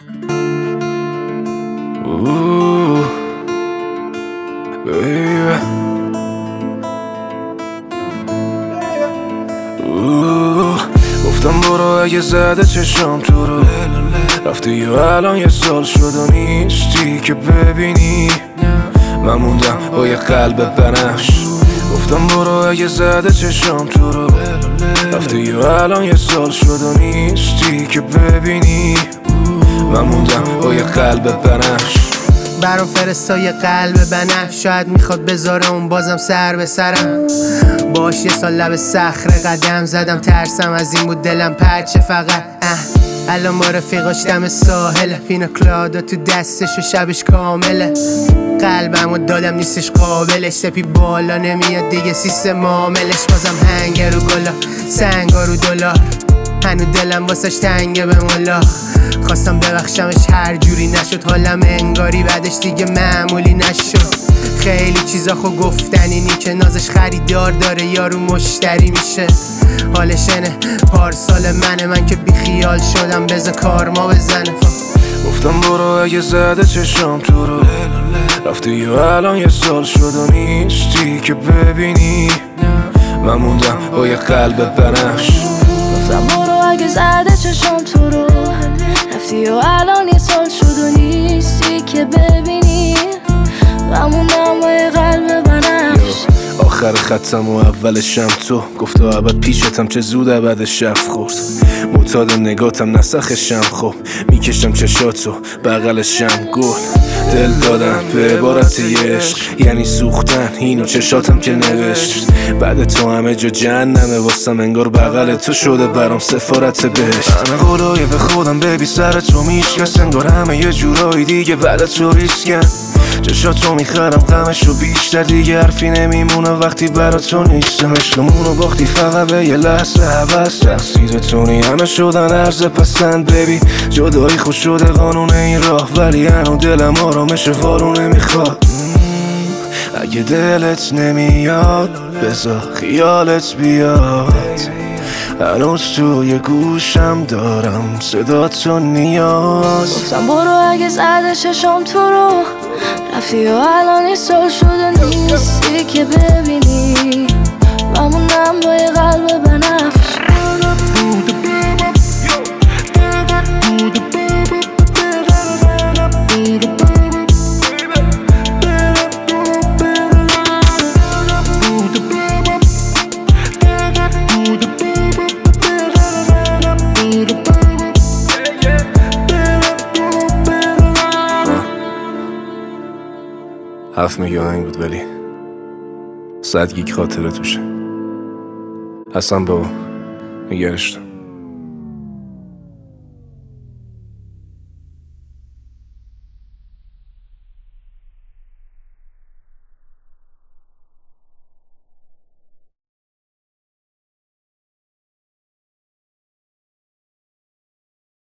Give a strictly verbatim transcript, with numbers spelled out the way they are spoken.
Ooh, baby. Ooh. گفتم برو اگه زده چشم تو رو رفتی و الان یه سال شد و نیستی که ببینی من موندم با یه قلب بنفش. گفتم برو اگه زده چشم تو رو رفتی و الان یه سال شد و نیستی که ببینی من موندم با یه قلب بنفش. برام فرستا یه قلب بنفش، شاید میخواد بذاره اون بازم سر به سرم. باش یه سال لب صخره قدم زدم، ترسم از این بود دلم پرچه فقط. اه الان با رفیقاش دم ساحل، پینا کلادا تو دستش و شبش کامله. قلبم و دادم نیستش قابلش، سپی بالا نمیاد دیگه سیستم معاملش. بازم هنگه رو گلا سنگا رو دلار، هنو دلم واسش تنگه به مولا. خواستم ببخشمش هر جوری نشد، حالم انگاری بعدش دیگه معمولی نشد. خیلی چیزا خو گفتنی نی که نازش خریدار داره یارو مشتری میشه. حالش اینه پارسال منه، من که بیخیال شدم بذار کارما بزنه. گفتم برو اگه زده چشم تو رو رفتی و الان یه سال شد و نیستی که ببینی من موندم با یه قلب بنفش. گفتم برو اگه زده چشم تو رو رفتی و الان یه سال شد و نیستی که ببینی من موندم با یه قلب بنفش. آخر خطم و اولشم تو گفت و عبد پیشتم چه زود عبد شب خورد. معتاد نگاتم نسخشم خب میکشم چشاتو بغلشم گل. دل دادم به عبارت عشق یعنی سوختن اینو چشاتم که نوشت. بعد تو همه جا جهنمه واسم، انگار بغل تو شده برام سفارت بهشت. همه قولای به خودم ببی سر تو میشکست، انگار همه یه جورایی دیگه بعد تو ریسکن. چشاتو میخرم غمشو بیشتر، دیگه حرفی نمیمونه وقتی برا تو نیستم. عشقمونو باختی فقط به یه لحظه حوث، تقصیر تونی همه شدن عرض پسند. ببی جدایی خوش شده قانون این راه، ولی هنو دلم آرامش وارونه میخواد. اگه دلت نمیاد بذار خیالت بیاد، هنوز توی گوشم دارم صدا تو نیاز. گفتم برو اگه زده چشم تو رو رفتی و الان یه سال شده نیستی که ببینی من موندم با یه قلب بنفش. هفت میگه آهنگ بود ولی صد گیگ خاطره توشه. حسن بابا نگرش دار.